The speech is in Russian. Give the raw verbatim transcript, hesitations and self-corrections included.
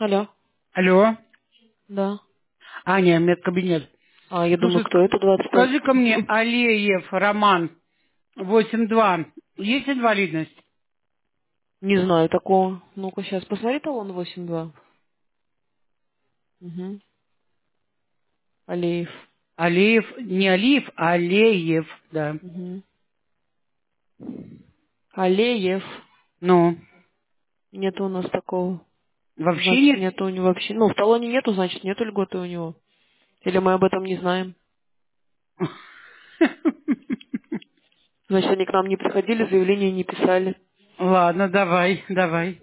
Алло. Алло. Да. Аня, медкабинет. А, я думаю, Слушай, кто это двадцать пять? скажи-ка мне, Алеев Роман, восемь два, есть инвалидность? Не знаю такого. Ну-ка, сейчас посмотри талон восемь два. Угу. Алеев. Алеев, не Алиев, а Алеев, да. Угу. Алеев. Ну, Нету у нас такого. вообще Значит, нет? нету у него вообще. Ну, в талоне нету, значит, нету льготы у него. Или мы об этом не знаем. Значит, они к нам не приходили, заявление не писали. Ладно, давай, давай.